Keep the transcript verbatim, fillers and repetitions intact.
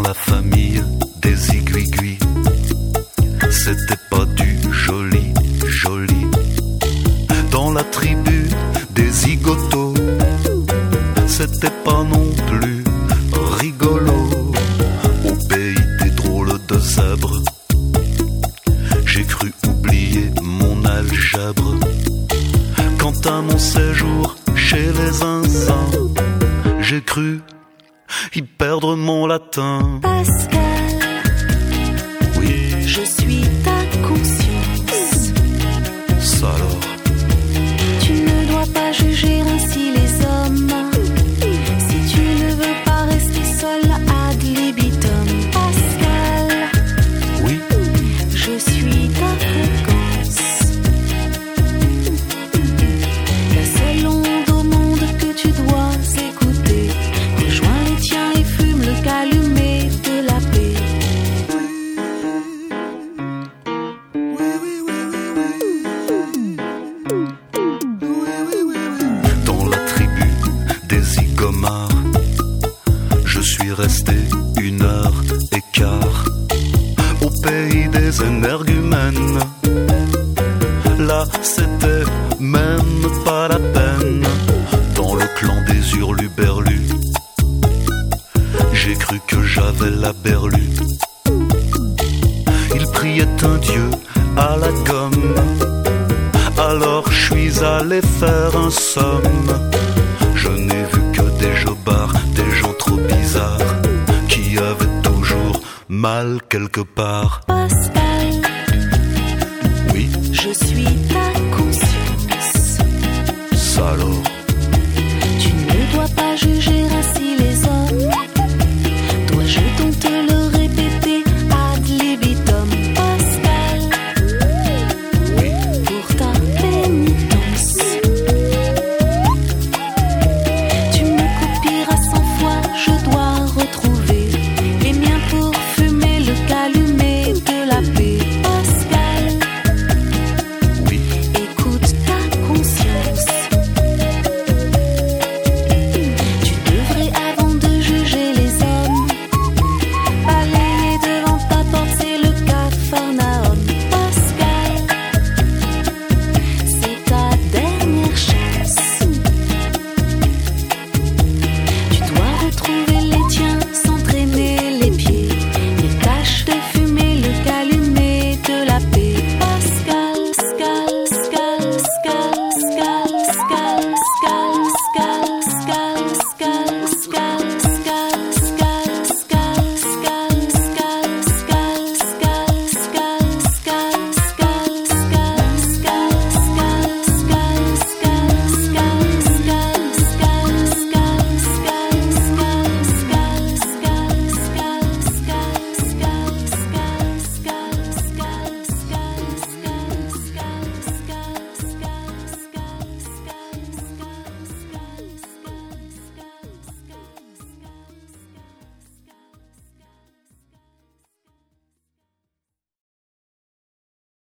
la famille des aiguilles, c'était pas du joli, joli. Dans la tribu des zigotos, c'était pas non plus rigolo. Au pays des drôles de zèbres, j'ai cru oublier mon algèbre. Quant à mon séjour chez les zinzins, j'ai cru y perdre mon latin. Pascal, oui, je suis ta conscience. Ça alors, tu ne dois pas juger ainsi les hommes. Si tu ne veux pas rester seul ad libitum. Pascal, oui, je suis ta fréquence. La seule onde au monde que tu dois écouter. Rejoins les tiens et fume le calumet de la paix. dans la tribu des zigomards, je suis resté une heure et quart. Au pays des énergumènes, là c'était même pas la peine. Dans le clan des hurluberlus, j'ai cru que j'avais la berlue. Il priait un dieu à la gomme, alors je suis allé faire un somme. Je n'ai vu que des jobards, des gens trop bizarres, qui avaient toujours mal quelque part. Pascal, Oui, je suis ta conscience. ça alors,